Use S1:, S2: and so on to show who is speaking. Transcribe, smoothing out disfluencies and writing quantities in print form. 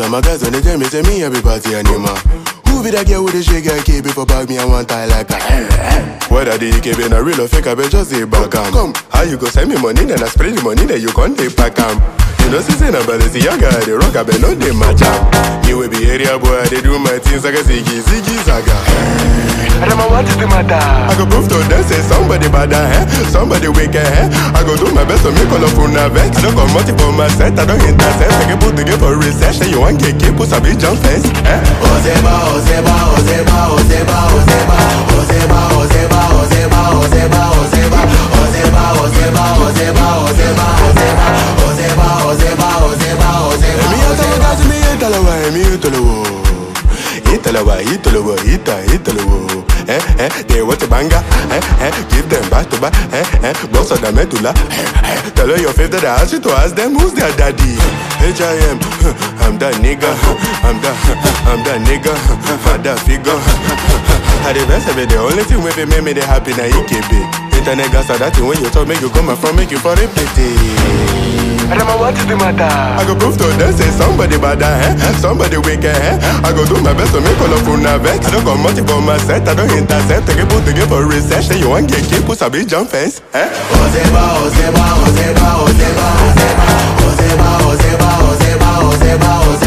S1: of my guys when they tell me, say me every party animal. Who be that girl with the shake and keep it for bag me and one tie like a whether the EKB na real or fake, I bet just say back come. How you go send me money, then I spray the money, then you can't take back You know, since I'm about to see young guy, they rock, I bet no they match up. You will be area boy, they do my things like a ziggy zaga. Rama, what is the matter? I go prove to them, say somebody bad, somebody wicked, I go do my best to make all of you nervous. I don't come multiple my set, I don't intercept. I can put together for research, and you want get keep, put a big jump fence. Ozeba, Ozeba, Ozeba, Ozeba, Ozeba, Ozeba, Ozeba, Ozeba, Ozeba, Ozeba, Ozeba, Ozeba, Ozeba, Ozeba, Ozeba, Ozeba, Ozeba, Ozeba, Ozeba. Me atalawa, me atalawa, me atalawa. Italawa. They want a banger, give them back to back, boss of the medulla. Tell her your favorite, I ask you to ask them who's their daddy. H.I.M. I'm that nigga, I'm that nigga, I'm that figure. At the best of it, the only thing with it make me they happy na EKB. Internet gas are that thing when you talk, make you come from, make you for repeat. Rama, what is the matter? I go prove to them, say somebody bad, somebody wicked, I go do my best to make all of you nervous. I don't come multiple my set, I don't intercept. I can put together for research, and you want get keep, put a big jump fence. Ozeba, Ozeba, Ozeba, Ozeba, Ozeba, Ozeba, Ozeba, Ozeba, Ozeba, Ozeba.